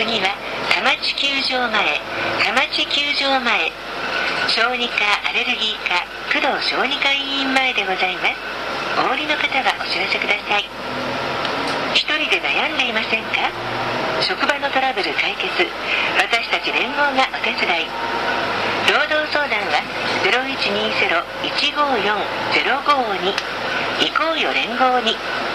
次は田町球場前、小児科アレルギー科工藤小児科医院前でございます。お降りの方はお知らせください。一人で悩んでいませんか？職場のトラブル解決、私たち連合がお手伝い。労働相談は 0120-154-052 行こうよ連合に。